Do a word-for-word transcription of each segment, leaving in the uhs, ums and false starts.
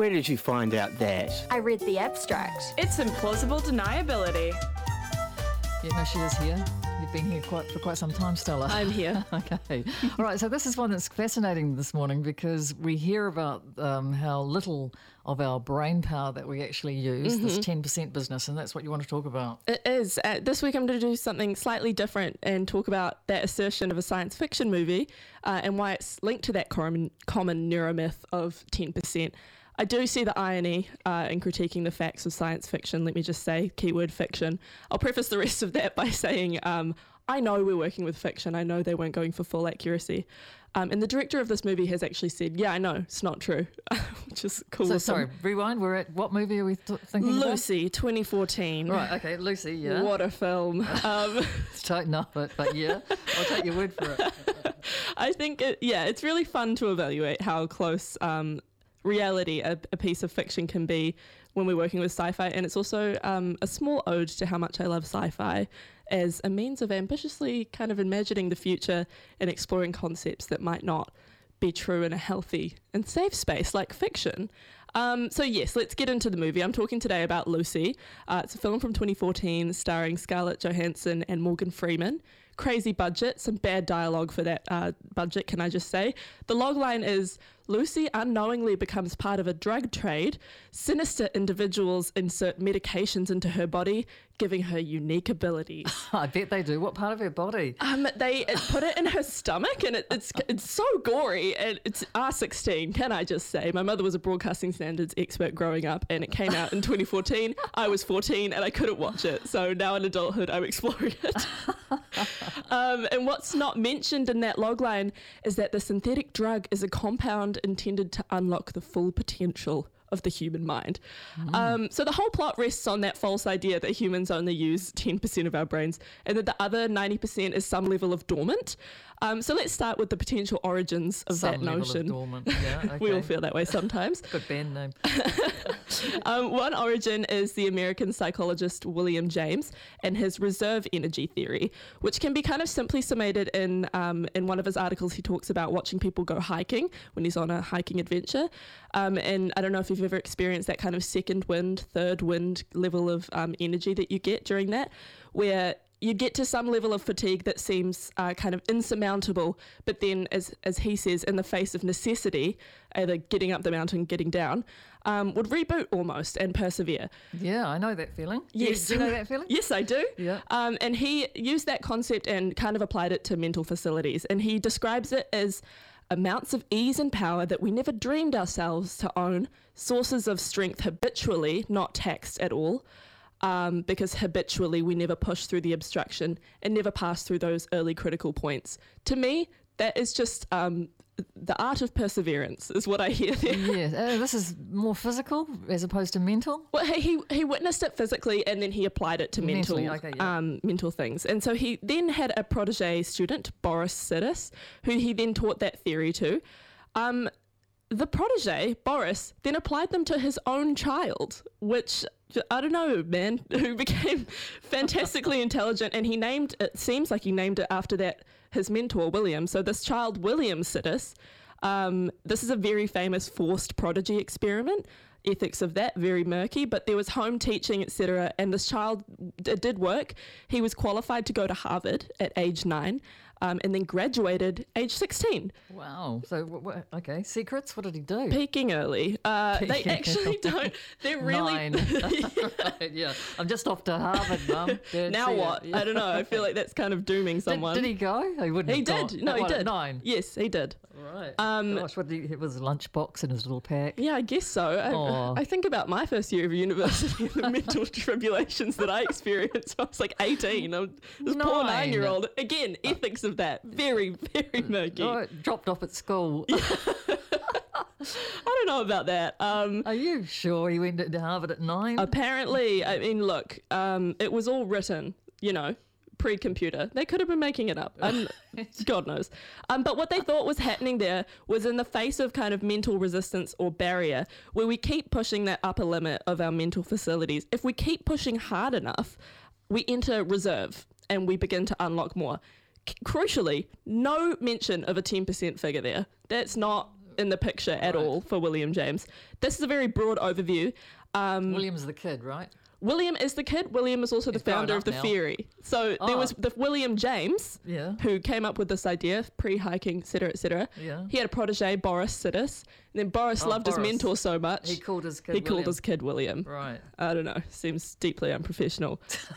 Where did you find out that? I read the abstract. It's implausible deniability. Yeah, no, she is here. You've been here quite for quite some time, Stella. I'm here. Okay. All right, so this is one that's fascinating this morning because we hear about um, how little of our brain power that we actually use, mm-hmm. this ten percent business, and that's what you want to talk about. It is. Uh, this week I'm going to do something slightly different and talk about that assertion of a science fiction movie uh, and why it's linked to that common, common neuromyth of ten percent. I do see the irony uh, in critiquing the facts of science fiction. Let me just say, keyword fiction. I'll preface the rest of that by saying, um, I know we're working with fiction. I know they weren't going for full accuracy. Um, and the director of this movie has actually said, yeah, I know, it's not true, which is cool. So, sorry, rewind, we're at, what movie are we th- thinking Lucy, about? Lucy, twenty fourteen. Right, okay, Lucy, yeah. What a film. Um, Tighten up it, but yeah, I'll take your word for it. I think, it, yeah, it's really fun to evaluate how close um, reality a, a piece of fiction can be when we're working with sci-fi, and it's also um, a small ode to how much I love sci-fi as a means of ambitiously kind of imagining the future and exploring concepts that might not be true in a healthy and safe space like fiction. Um, so yes, let's get into the movie. I'm talking today about Lucy. Uh, it's a film from twenty fourteen starring Scarlett Johansson and Morgan Freeman. Crazy budget, some bad dialogue for that uh, budget, can I just say. The logline is, Lucy unknowingly becomes part of a drug trade. Sinister individuals insert medications into her body, giving her unique abilities. I bet they do. What part of her body? Um, they it put it in her stomach, and it, it's it's so gory, and it's R sixteen, can I just say. My mother was a broadcasting standards expert growing up, and it came out in twenty fourteen. I was fourteen, and I couldn't watch it. So now in adulthood, I'm exploring it. um, and what's not mentioned in that logline is that the synthetic drug is a compound intended to unlock the full potential of the human mind. Mm. Um, so the whole plot rests on that false idea that humans only use ten percent of our brains and that the other ninety percent is some level of dormant. Um, so let's start with the potential origins of some that level notion. Of dormant. Yeah, okay. We all feel that way sometimes. Good band name. um, one origin is the American psychologist William James and his reserve energy theory, which can be kind of simply summated in um, in one of his articles. He talks about watching people go hiking when he's on a hiking adventure. Um, and I don't know if you've ever experienced that kind of second wind, third wind level of um, energy that you get during that, where you get to some level of fatigue that seems uh, kind of insurmountable, but then, as as he says, in the face of necessity, either getting up the mountain, getting down, um, would reboot almost and persevere. Yeah, I know that feeling. Yes. Do you know that feeling? Yes, I do. Yeah. Um, and he used that concept and kind of applied it to mental facilities. And he describes it as amounts of ease and power that we never dreamed ourselves to own, sources of strength habitually not taxed at all, um, because habitually we never push through the obstruction and never pass through those early critical points. To me, that is just um, the art of perseverance is what I hear there. Yes, uh, this is more physical as opposed to mental? Well, he he witnessed it physically and then he applied it to mental Mentally, okay, yeah. um, mental things. And so he then had a protege student, Boris Sidis, who he then taught that theory to. Um, the protege, Boris, then applied them to his own child, which, I don't know, man, who became fantastically intelligent. And he named, it seems like he named it after that, his mentor, William. So this child, William Sidis, um, this is a very famous forced prodigy experiment. Ethics of that, very murky, but there was home teaching, et cetera. And this child, it did work. He was qualified to go to Harvard at age nine um, and then graduated age sixteen. Wow. So, w- w- okay, secrets? What did he do? Peaking early. Uh, they actually don't. They're really... Nine. Right, yeah. I'm just off to Harvard, Mum. Dad, now see ya. what? Yeah. I don't know. I feel like that's kind of dooming someone. Did, did he go? He wouldn't He have did. gone. No, At he what, at did. Nine? Yes, he did. Right. Um, Gosh, what did he, it was a lunchbox in his little pack. Yeah, I guess so. Aw. I, I think about my first year of university and the mental tribulations that I experienced. I was like eighteen. I'm this poor Nine. nine-year-old. Again, ethics of that. Very, very murky. Oh, dropped off at school. I don't know about that. Um, Are you sure he went to Harvard at nine? apparently, I mean, look, um, it was all written, you know, pre-computer. They could have been making it up. Um, God knows. Um, but what they thought was happening there was in the face of kind of mental resistance or barrier, where we keep pushing that upper limit of our mental facilities. If we keep pushing hard enough, we enter reserve and we begin to unlock more. C- crucially, no mention of a ten percent figure there. That's not in the picture at Right. all for William James. This is a very broad overview. Um, William's the kid, right? William is the kid. William is also He's the founder grown of the up now. theory. So Oh. there was the William James, Yeah. who came up with this idea, pre-hiking, et cetera, et cetera. Yeah. He had a protege, Boris Sidis. And then Boris Oh, loved Boris. his mentor so much, He called his kid he called William. his kid William. Right. I don't know. Seems deeply unprofessional.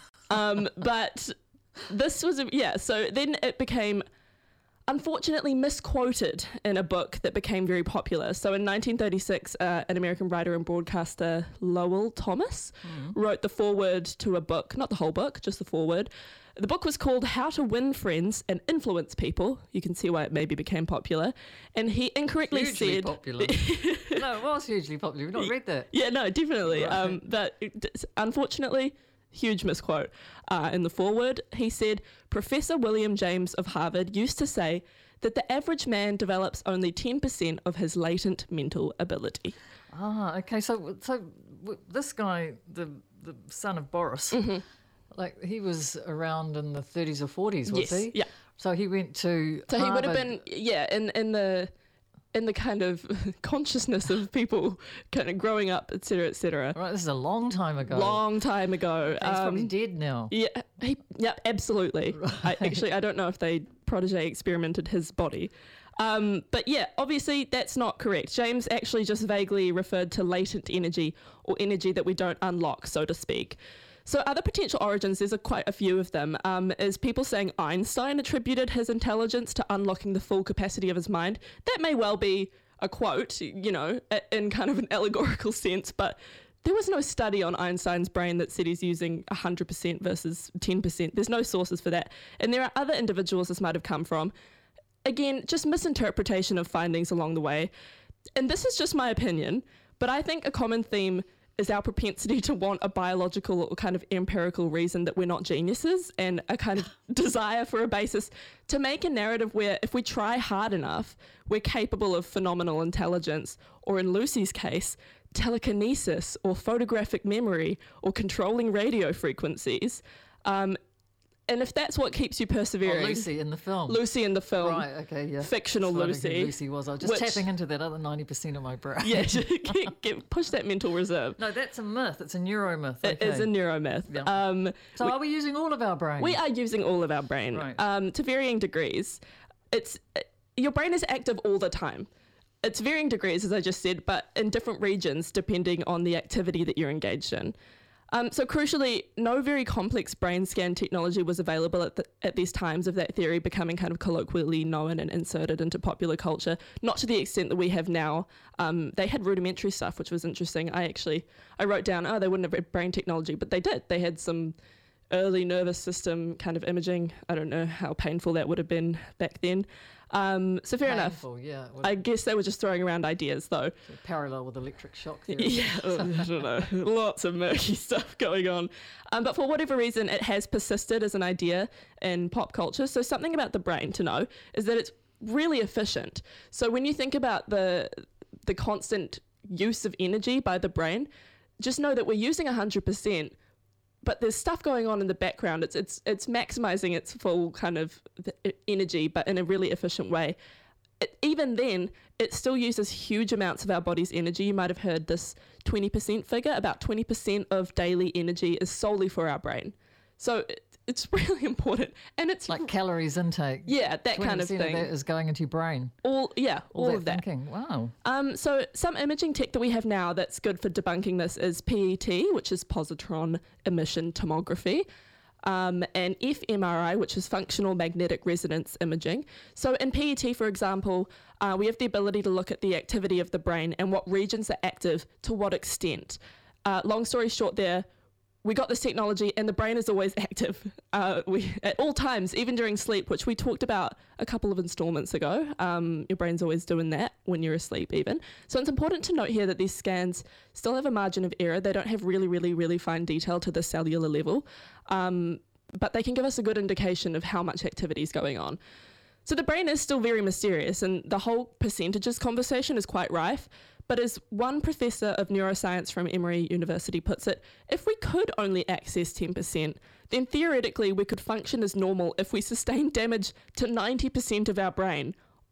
um, but this was, a, yeah, so then it became unfortunately misquoted in a book that became very popular. So in nineteen thirty-six, uh, an American writer and broadcaster, Lowell Thomas, Mm-hmm. wrote the foreword to a book, not the whole book, just the foreword. The book was called How to Win Friends and Influence People. You can see why it maybe became popular. And he incorrectly Hugely said... popular. No, it was hugely popular. You've not read that. Yeah, no, definitely. Right. Um, but it- unfortunately, huge misquote. Uh, in the foreword, he said, Professor William James of Harvard used to say that the average man develops only ten percent of his latent mental ability. Ah, okay. So, so w- this guy, the the son of Boris, Mm-hmm. like he was around in the thirties or forties, was Yes, he? yeah. So he went to. So he would have Harvard. been, yeah, in, in the in the kind of consciousness of people kind of growing up, et cetera, et cetera. Right, this is a long time ago. Long time ago. He's probably Um, dead now. Yeah, he, yeah, absolutely. I, actually, I don't know if they protege experimented his body. Um, but yeah, obviously that's not correct. James actually just vaguely referred to latent energy or energy that we don't unlock, so to speak. So other potential origins, there's a, quite a few of them, um, is people saying Einstein attributed his intelligence to unlocking the full capacity of his mind. That may well be a quote, you know, a- in kind of an allegorical sense, but there was no study on Einstein's brain that said he's using one hundred percent versus ten percent. There's no sources for that. And there are other individuals this might have come from. Again, just misinterpretation of findings along the way. And this is just my opinion, but I think a common theme is our propensity to want a biological or kind of empirical reason that we're not geniuses, and a kind of desire for a basis to make a narrative where if we try hard enough, we're capable of phenomenal intelligence, or in Lucy's case, telekinesis or photographic memory or controlling radio frequencies. Um, and if that's what keeps you Oh, persevering, Lucy in the film. Lucy in the film, Right, okay, yeah. fictional That's what I think Lucy. Lucy was. I was just which- tapping into that other ninety percent of my brain. yeah, get, get, push that mental reserve. No, that's a myth. It's a neuromyth. It Okay. is a neuromyth. Yeah. Um, So are we using all of our brain? we are using all of our brain Right. um, to varying degrees. It's your brain is active all the time. It's varying degrees, as I just said, but in different regions depending on the activity that you're engaged in. Um, so crucially, no very complex brain scan technology was available at, the, at these times of that theory becoming kind of colloquially known and inserted into popular culture, not to the extent that we have now. Um, they had rudimentary stuff, which was interesting. I actually, I wrote down, oh, they wouldn't have had brain technology, but they did. They had some early nervous system kind of imaging. I don't know how painful that would have been back then. Um, so fair enough. Painful, yeah. Well, I guess they were just throwing around ideas, though. parallel with electric shock theory. Yeah, oh, I don't know. Lots of murky stuff going on. Um, but for whatever reason, it has persisted as an idea in pop culture. So something about the brain to know is that it's really efficient. So when you think about the the constant use of energy by the brain, just know that we're using one hundred percent, but there's stuff going on in the background. It's it's it's maximizing its full kind of energy, but in a really efficient way. It, even then, it still uses huge amounts of our body's energy. You might have heard this twenty percent figure. About twenty percent of daily energy is solely for our brain. So it, it's really important. And it's Like calories intake. yeah, that kind of twenty percent thing. Of that is going into your brain. all yeah, all, All, that of that. thinking. Wow. Um, so some imaging tech that we have now that's good for debunking this is P E T, which is positron emission tomography, um, and F M R I, which is functional magnetic resonance imaging. So in P E T, for example, uh, we have the ability to look at the activity of the brain and what regions are active to what extent. Uh, long story short there, we got this technology and the brain is always active uh, we, at all times, even during sleep, which we talked about a couple of installments ago. Um, your brain's always doing that when you're asleep even. So it's important to note here that these scans still have a margin of error. They don't have really, really, really fine detail to the cellular level, um, but they can give us a good indication of how much activity is going on. So the brain is still very mysterious, and the whole percentages conversation is quite rife. But as one professor of neuroscience from Emory University puts it, if we could only access ten percent, then theoretically we could function as normal if we sustained damage to ninety percent of our brain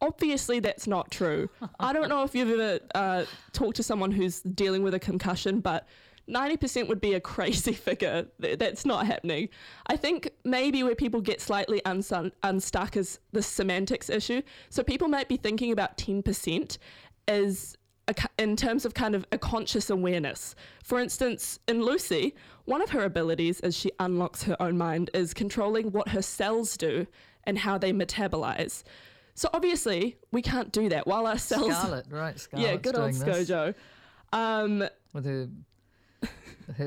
obviously that's not true. I don't know if you've ever uh, talked to someone who's dealing with a concussion, but ninety percent would be a crazy figure. Th- that's not happening. I think maybe where people get slightly unsun- unstuck is the semantics issue. So people might be thinking about ten percent as a, in terms of kind of a conscious awareness. For instance, in Lucy, one of her abilities as she unlocks her own mind is controlling what her cells do and how they metabolize. So obviously we can't do that while our cells... Scarlett, right, Scarlett's yeah, good old doing this Scojo. Um, with her... her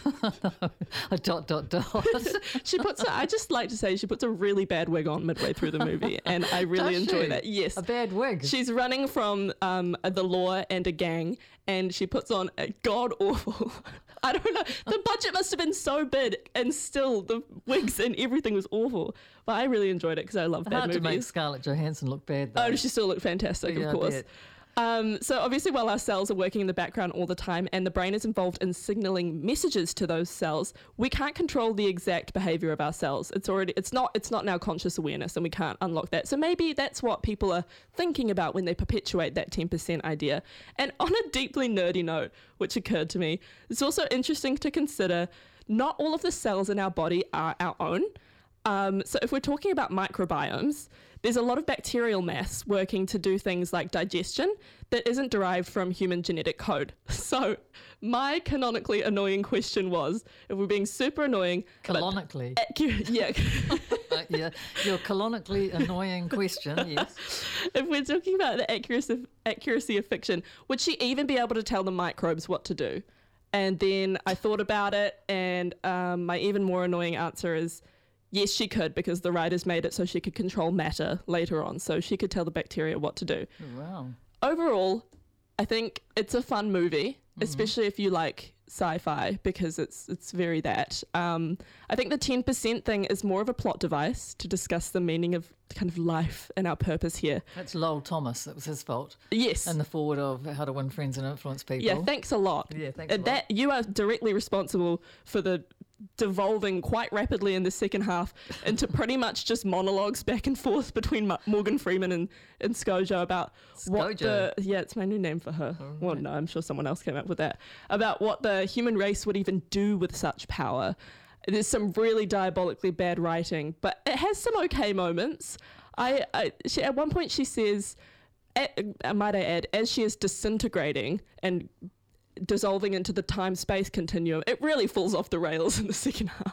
a dot, dot, dot. she puts a, I just like to say she puts a really bad wig on midway through the movie, and I really Does enjoy she? that. Yes. A bad wig. She's running from um, the law and a gang, and she puts on a god awful. I don't know. The budget must have been so big, and still the wigs and everything was awful. But I really enjoyed it because I love bad Hard movies. to make Scarlett Johansson look bad, though. Oh, she still looked fantastic, Yeah, I of course. bet. Um, so obviously while our cells are working in the background all the time and the brain is involved in signaling messages to those cells, we can't control the exact behavior of our cells. It's already, it's not, it's not now conscious awareness, and we can't unlock that. So maybe that's what people are thinking about when they perpetuate that ten percent idea. And on a deeply nerdy note, which occurred to me, it's also interesting to consider not all of the cells in our body are our own. Um, so if we're talking about microbiomes, there's a lot of bacterial mass working to do things like digestion that isn't derived from human genetic code. So my canonically annoying question was, if we're being super annoying... Canonically. Accurate, yeah. uh, yeah, your canonically annoying question, yes. If we're talking about the accuracy of, accuracy of fiction, would she even be able to tell the microbes what to do? And then I thought about it, and um, my even more annoying answer is, yes, she could, because the writers made it so she could control matter later on, so she could tell the bacteria what to do. Wow. Overall, I think it's a fun movie, mm-hmm. especially if you like sci-fi, because it's it's very that. Um, I think the ten percent thing is more of a plot device to discuss the meaning of kind of life and our purpose here. That's Lowell Thomas. That was his fault. Yes. And the forward of How to Win Friends and Influence People. Yeah, thanks a lot. Yeah, thanks uh, a lot. That, you are directly responsible for the devolving quite rapidly in the second half into pretty much just monologues back and forth between Ma- Morgan Freeman and, and Scojo about what Scojo. the... Yeah, it's my new name for her. All Well, right. no, I'm sure someone else came up with that. About what the human race would even do with such power. There's some really diabolically bad writing, but it has some okay moments. I, I she, at one point she says, at, uh, might I add, as she is disintegrating and dissolving into the time-space continuum, it really falls off the rails in the second half.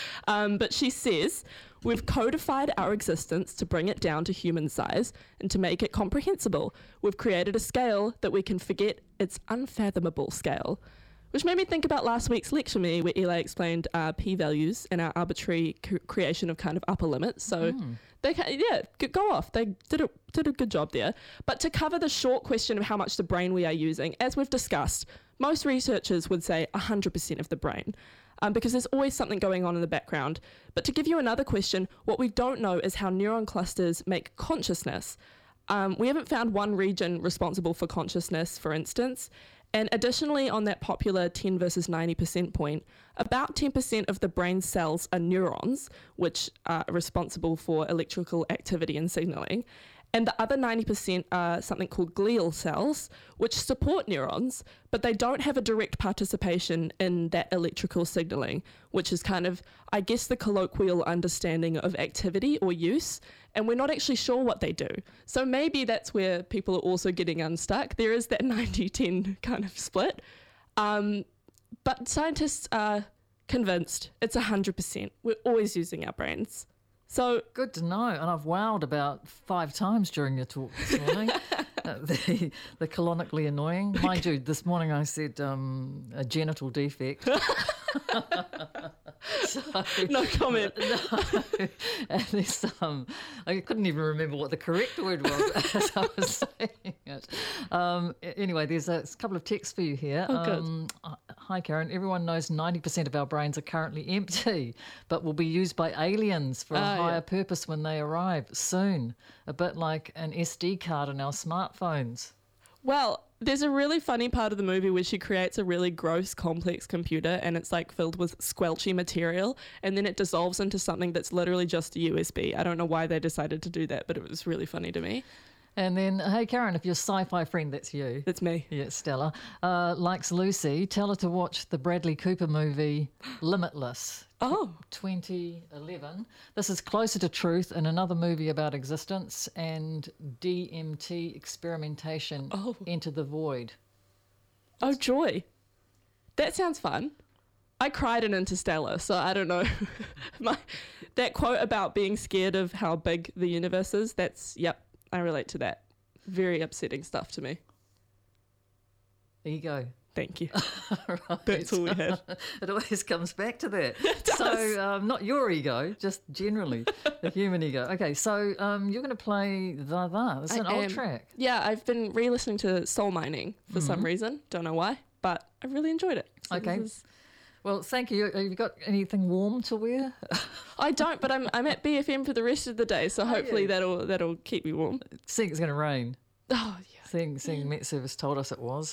Um, but she says, we've codified our existence to bring it down to human size and to make it comprehensible. We've created a scale that we can forget its unfathomable scale. Which made me think about last week's lecture me, where Eli explained uh, p-values and our arbitrary c- creation of kind of upper limits. So Mm. they, ca- yeah, g- go off. They did a did a good job there. But to cover the short question of how much the brain we are using, as we've discussed, most researchers would say one hundred percent of the brain, um, because there's always something going on in the background. But to give you another question, what we don't know is how neuron clusters make consciousness. Um, we haven't found one region responsible for consciousness, for instance. And additionally, on that popular ten versus ninety percent point, about ten percent of the brain cells are neurons, which are responsible for electrical activity and signaling. And the other ninety percent are something called glial cells, which support neurons, but they don't have a direct participation in that electrical signaling, which is kind of, I guess, the colloquial understanding of activity or use. And we're not actually sure what they do. So maybe that's where people are also getting unstuck. There is that ninety ten kind of split. Um, but scientists are convinced it's one hundred percent. We're always using our brains. So Good to know. And I've wowed about five times during your talk this morning. uh, the, the canonically annoying. Mind you, this morning I said um, a genital defect. So, no comment. no, and this, um, I couldn't even remember what the correct word was as I was saying it. Um, a- anyway, there's a couple of texts for you here. Oh, good. Um, uh, hi, Karen. Everyone knows ninety percent of our brains are currently empty, but will be used by aliens for a Ah, higher yeah. purpose when they arrive soon. A bit like an S D card in our smartphones. Well, there's a really funny part of the movie where she creates a really gross, complex computer, and it's like filled with squelchy material, and then it dissolves into something that's literally just a U S B. I don't know why they decided to do that, but it was really funny to me. And then, hey, Karen, if your sci-fi friend, that's you. That's me. Yeah, Stella, uh, likes Lucy, tell her to watch the Bradley Cooper movie Limitless. Oh. twenty eleven. This is closer to truth in another movie about existence and D M T experimentation. Oh. Enter the Void. Oh, joy. That sounds fun. I cried in Interstellar, so I don't know. My, that quote about being scared of how big the universe is, that's, yep, I relate to that. Very upsetting stuff to me. Ego. Thank you. Right. That's all we had. It always comes back to that. It does. So, um, not your ego, just generally the human ego. Okay, so um, you're going to play The The. It's an I old am. track. Yeah, I've been re-listening to Soul Mining for some reason. Don't know why, but I really enjoyed it. So Okay. this is- Well, thank you. Have you got anything warm to wear? I don't, but I'm I'm at B F M for the rest of the day, so hopefully you? that'll that'll keep me warm. Seeing it's going to rain. Oh yeah. Seeing, seeing Met Service told us it was.